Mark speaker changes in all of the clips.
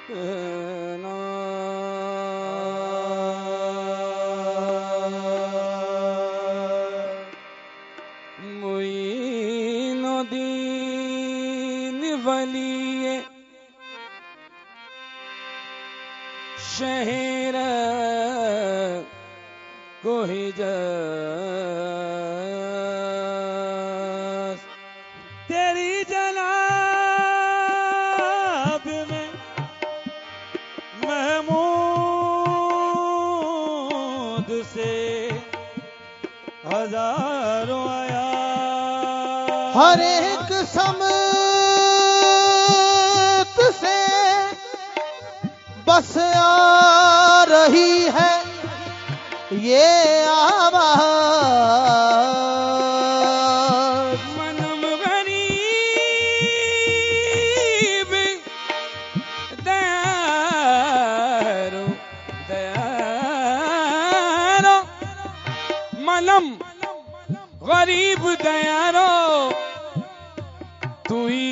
Speaker 1: معین الدین ولی شہر کو حجاز تیری جناب میں محمود سے ہزاروں آیا
Speaker 2: ہر ایک سمت سے بس آ رہی ہے یہ آواز
Speaker 1: منم غریب دیارو دیارو منم غریب دیارو تو ہی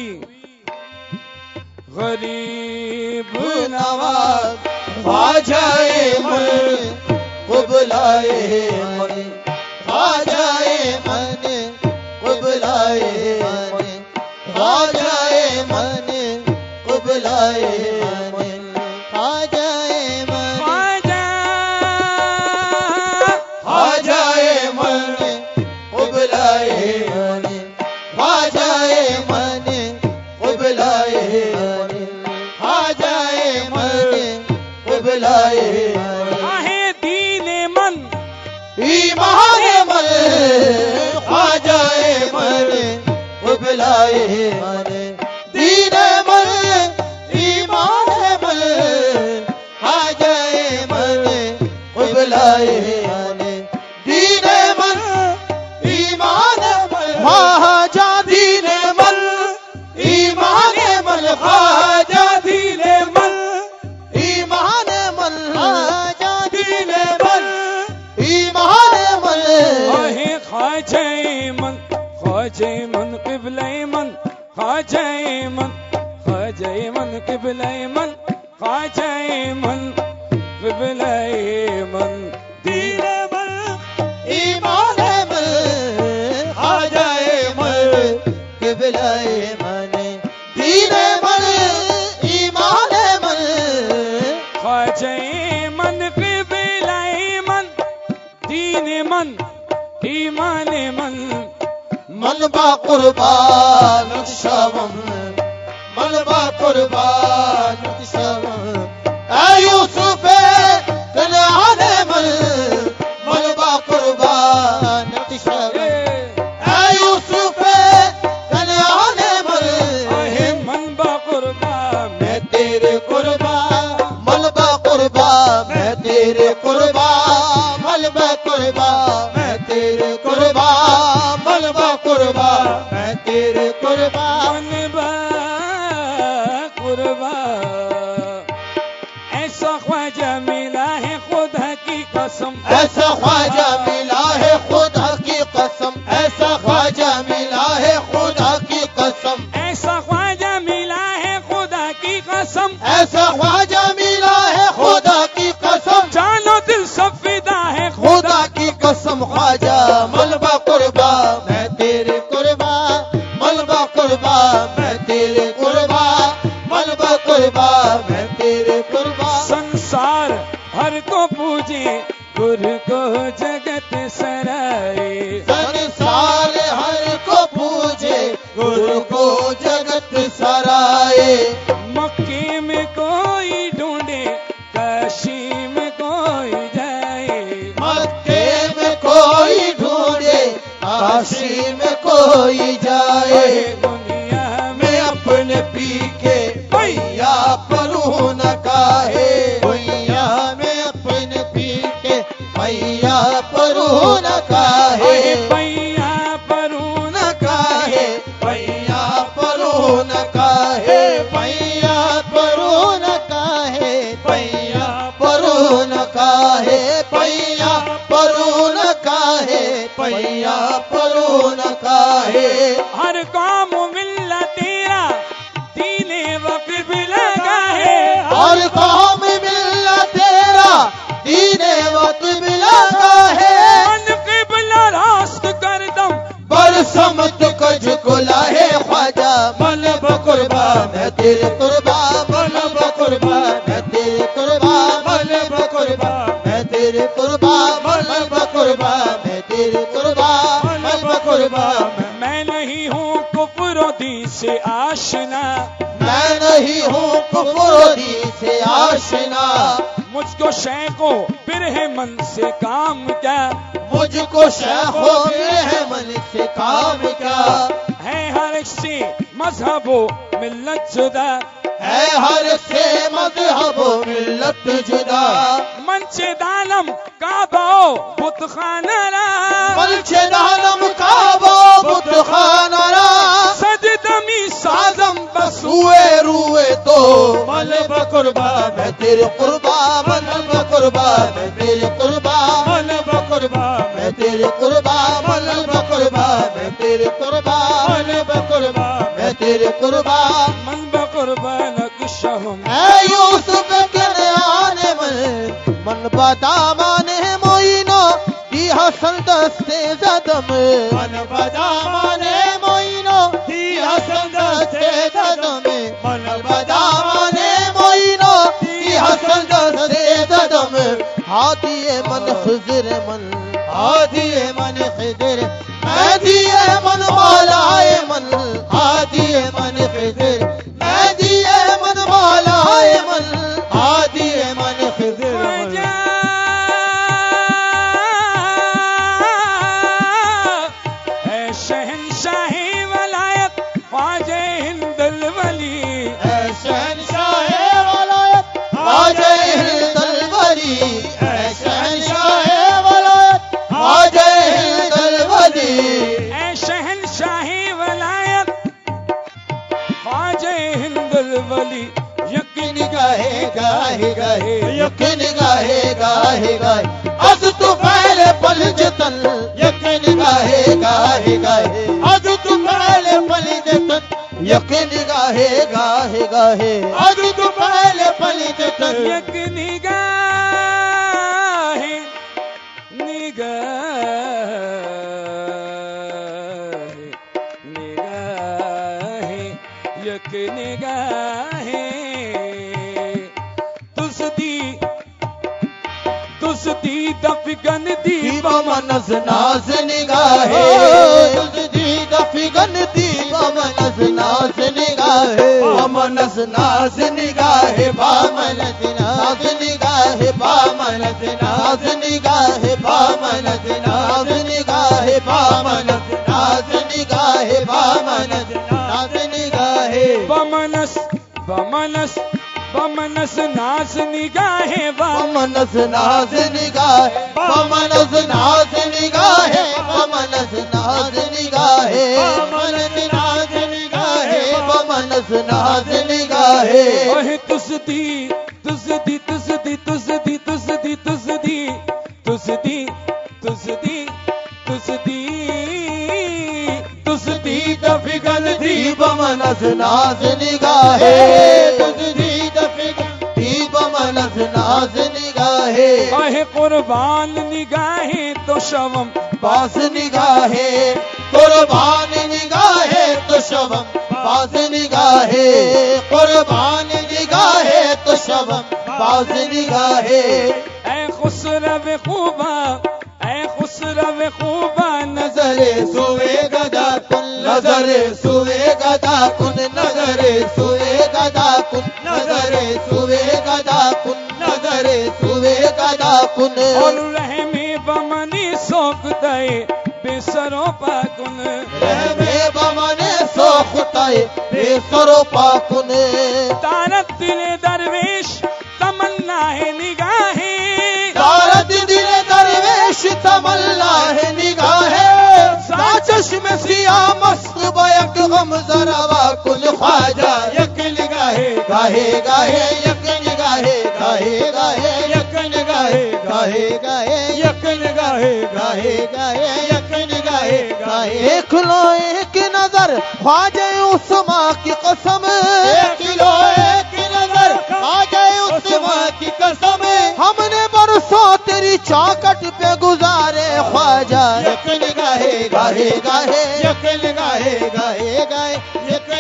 Speaker 1: غریب نواز
Speaker 2: خواجہ من قبلائے من خواجہ من قبلائے من خواجہ من قبلائے من خواجہ من خواجہ من قبلائے من خواجہ من قبلائے من خواجہ من قبلائے ایمان من خواجہ من قبلائے من دین من ایمان من خواجہ من قبلائے من دین من ایمان من خواجہ دین من ایمان من خواجہ دین من ایمان من خواجہ دین من ایمان من
Speaker 1: خواجہ من خواجہ من قبلہ من خواجہ من خواجہ من قبلہ من خواجہ من قبلہ من دین من
Speaker 2: ایمان من خواجہ من قبلہ من دین من ایمان من
Speaker 1: خواجہ من قبلہ من دین من ایمان من
Speaker 2: من با قربان شوم من با قربان شوم اے یوسف کنعان من من با قربان شوم اے یوسف کنعان من
Speaker 1: من با قربان
Speaker 2: میں تیرے قربان من با قربان میں تیرے قربان من با قربان میں تیرے قربان من با قربان میں تیرے قربان
Speaker 1: من با قربان ایسا خواجہ ملا ہے خدا کی قسم
Speaker 2: ایسا خواجہ ملا ہے خدا کی قسم ایسا خواجہ ملا ہے خدا کی قسم
Speaker 1: ایسا خواجہ ملا ہے خدا کی قسم
Speaker 2: ایسا خواجہ ملا ہے خدا کی قسم
Speaker 1: جانو دل سب فدا ہے
Speaker 2: خدا کی قسم خواجہ ملبہ قربان میں تیرے قربان ملبہ قربان میں تیرے قربان ملبہ قربان میں تیرے قربان
Speaker 1: سنسار ہر کو پوجے گر کو جگت سرائے
Speaker 2: سنسار ہر کو پوجے گر کو جگت سرائے
Speaker 1: مکے میں کوئی ڈھونڈے کاشی میں کوئی جائے
Speaker 2: مکے میں کوئی ڈھونڈے کاشی میں کوئی جائے
Speaker 1: دنیا
Speaker 2: میں اپنے پی کے بھیا پروں نہ کاہے بھیا میں اپنے پی کے بھیا پروں نہ کاہے
Speaker 1: پیا پروں
Speaker 2: نہ کاہے بھیا پروں نہ کاہے بھیا پروں نہ کاہے بھیا پروں نہ کاہے بھیا پروں نہ کاہے بھیا پروں نہ کاہے
Speaker 1: ہر کام ملا تیرا دین وقت بھی لگا ہے
Speaker 2: میں تیرے قربا مل بقربا میں تیرے قربا مل بقربا میں تیرے قربا مل بقربا میں تیرے قربا مل بقربا
Speaker 1: میں نہیں ہوں کفر و دین سے آشنا
Speaker 2: میں نہیں ہوں کفر و دین سے آشنا
Speaker 1: مجھ کو شیخ و برہ من سے کام کیا
Speaker 2: مجھ کو شیخ و برہ من سے کام کیا
Speaker 1: ہے ہر ایک سے مذہب و ملت جدا
Speaker 2: ہے ہر سے مذہب و ملت جدا
Speaker 1: منچے دالم کعبہ و بت خانہ را
Speaker 2: منچے دالم کعبہ و بت خانہ را
Speaker 1: سجدمی سازم بس
Speaker 2: روئے تو مل بقربا میں تیرے قربا مل بقربا میں تیرے قربا مل بقربا میں تیرے قربا مل بقربا میں تیرے قربا مل بقربا میں تیرے قربا
Speaker 1: من بقربا نقشہم
Speaker 2: اے یوسف کنعان من بدامان موئینو دی حسن دستے زدم من بدامان موئینو دی حسن دستے زدم من بدامان موئینو دی حسن دستے زدم ہادی من خضر من ہادی من خضر مہدی من مولا من ہادی من خضر مہدی من مولا من ہادی من خضر
Speaker 1: اے شہنشاہ ولایت خواجہ ہند الولی
Speaker 2: اے شہنشاہ ولایت خواجہ ہند الولی اے شہنشاہ ولایت خواجہ ہند الولی
Speaker 1: اے شہنشاہ ولایت خواجہ ہند الولی یقین
Speaker 2: گاہے گاہے گاہے یقین گاہے گاہے گاہے از تو پہلے پل جتن یقین گاہے گاہے گاہے از تو پہلے پل جتن یقین گاہے گاہے گاہے از تو پہلے پل جتن
Speaker 1: یقین نگاہ یک نگاہ تس دی دفگن دی
Speaker 2: بمنز ناز نگاہ تس دی دفگن دی بمنز ناز نگاہ بمنز ناز نگاہ بامنز ناز نگاہ بامنز ناز نگاہ بامنز ناز نگاہ بامنز ناز نگاہ بامنز ناز نگاہ
Speaker 1: بمنس بمنس بمنس ناز نگاہ
Speaker 2: بمنز ناز نگاہ بمنز ناز نگاہ بمنز ناز نگاہ بمنز ناز نگاہ بمنز ناز نگاہ
Speaker 1: اوہ تس دی تس دی تس دی تس دی تس دی تس دی تس دی تس دی تس دی تس دی دفگن دی
Speaker 2: بمنز ناز نگاہ تس دی دفگن دی بمنز ناز نگاہ
Speaker 1: اوہ قربان نگاہ تو شوم
Speaker 2: باز نگاہ قربان نگاہ تو شوم باز نگاہ قربان نگاہ تو شوم باز نگاہ
Speaker 1: اے خسرو خوبا اے خسرو خوبا
Speaker 2: نظر سوئے گدا کن نظر سوئے گدا کن نظر سوئے گدا کن نظر سوئے گدا کن نظر سوئے گدا کن
Speaker 1: اور رحمی بمنی سوکتائے بے سرو پاکن
Speaker 2: رحمی بمنی سوکتائے بے سرو پاکن
Speaker 1: تارت دل درویش تمنا ہے نگاہ
Speaker 2: تارت دل درویش تمنا ہے نگاہ چشم سیاہ مست بیک غم ذرا کل خواجہ یک نگاہے گاہے گاہے یک نگاہے گاہے گاہے یک نگاہے گاہے گاہے یک نگاہے گاہے گاہے یک نگاہے گاہے ایک لو ایک نظر خواجہ عثمان کی قسم ایک لو ایک نظر خواجہ عثمان کی قسم ہم نے برسوں تیری چاکٹ پہ گزارے خواجہ یک نگاہے گاہے گاہے یک نگاہے گاہے گاہے یک نگاہے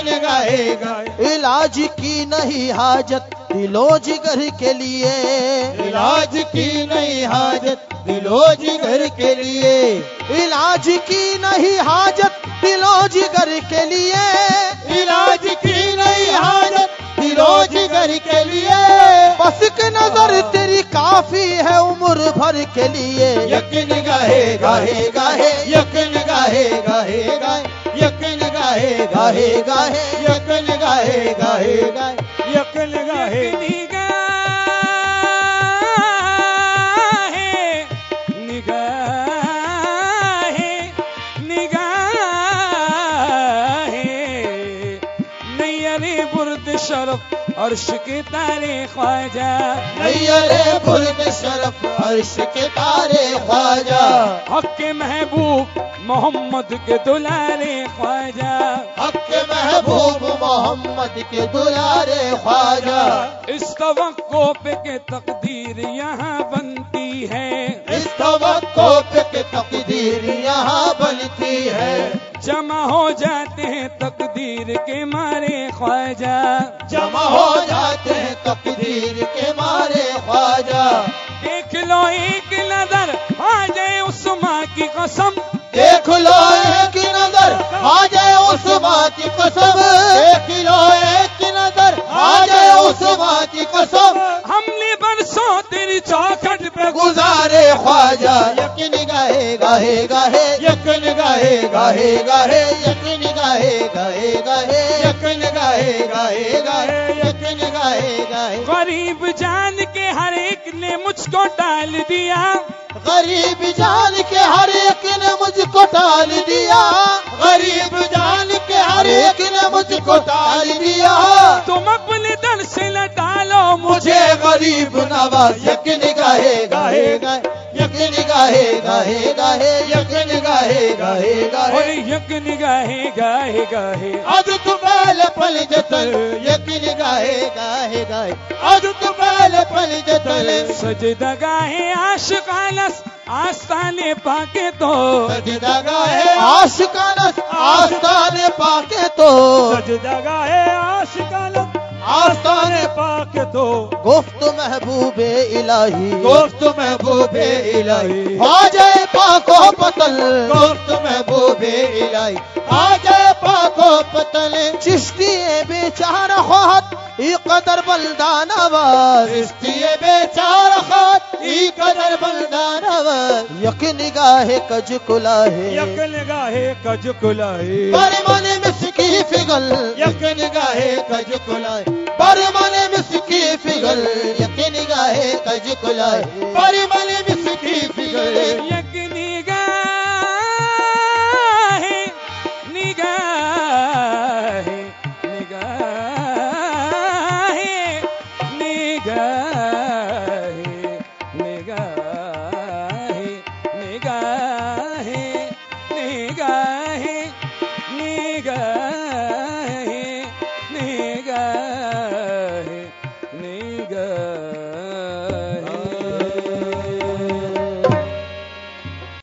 Speaker 2: نگاہے گاہے
Speaker 3: علاج کی نہیں حاجت دل و جگر کے لیے،
Speaker 2: علاج کی نہیں حاجت دل و جگر کے لیے،
Speaker 3: علاج کی نہیں حاجت دل و جگر کے لیے،
Speaker 2: علاج کی نہیں حاجت دل و جگر کے لیے،
Speaker 3: بس ایک نظر تیری کافی ہے عمر بھر کے لیے،
Speaker 2: یک نگاہے گاہے گاہے، یک نگاہے گاہے گاہے، یک نگاہے گاہے گاہے، یک نگاہے گاہے گاہے، یک نگاہے
Speaker 1: شرف عرش کے تارے خواجہ،
Speaker 2: نیر برد شرف عرش کے تارے خواجہ،
Speaker 1: حق کے محبوب محمد کے دلارے خواجہ،
Speaker 2: حق کے محبوب محمد کے دلارے خواجہ،
Speaker 1: اس توقع پہ کہ تقدیر یہاں بنتی ہے،
Speaker 2: اس توقع پہ کہ تقدیر یہاں بنتی ہے،
Speaker 1: جمع ہو جاتے ہیں تقدیر کے مارے خواجہ،
Speaker 2: جمع ہو جاتے ہیں تقدیر کے مارے خواجہ،
Speaker 1: دیکھ لو ایک نظر آ جائے اس ماں کی قسم،
Speaker 2: دیکھ لو ایک نظر آ جائے اس ماں کی قسم، دیکھ لو ایک نظر آ جائے اس ماں کی قسم،
Speaker 1: ہم نے برسوں تیری چوکھٹ پہ
Speaker 2: گزارے خواجہ، یک نگاہے گاہے گاہے، یک نگاہے گاہے گاہے، یک نگاہے گاہے گاہے، یک نگاہے گاہے گاہے، یک نگاہے گاہے،
Speaker 1: غریب جان کے ہر ایک نے مجھ کو ڈال دیا،
Speaker 2: غریب جان کے ہر ایک نے مجھ کو ٹال دیا، غریب جان کے ہر ایک نے مجھ کو ٹال دیا،
Speaker 1: تم اپنے در سے نہ ڈالو
Speaker 2: مجھے غریب نواز، یک نگاہے گاہے گاہے، یک نگاہے گاہے گاہے، یک نگاہے گاہے
Speaker 1: اور
Speaker 2: گاہے،
Speaker 1: یک نگاہے گاہے گاہے،
Speaker 2: اد تو پہل پل جتل، یک نگاہے گاہے گاہے، اد تو پہل پل جتل،
Speaker 1: سجدہ گاہے عاشقانس آستانے پاکے تو،
Speaker 2: سجدہ گاہے عاشقانس آستان پاکے تو،
Speaker 1: سجدہ گاہے عاشقانس
Speaker 2: آستان
Speaker 1: پاک تو،
Speaker 3: گفت محبوب الہی
Speaker 2: گفت محبوب الہی،
Speaker 3: خواجہ پاک و پتل،
Speaker 2: گفت محبوب الہی، آ جائے پاک و پتل،
Speaker 3: چشتی بیچارہ خواہد ای قدر بلدان آواز،
Speaker 2: رشتی بیچار خط ای قدر بلدان آواز،
Speaker 3: یک نگاہ کج کلاہے،
Speaker 1: یک نگاہے کج کلاہے،
Speaker 2: برمن مسکی فگل، یک نگاہے کج کلائے، برمن مسکی فگل، یک نگاہے کج کلائے، برمن مسکی فگل،
Speaker 1: یک نگاہے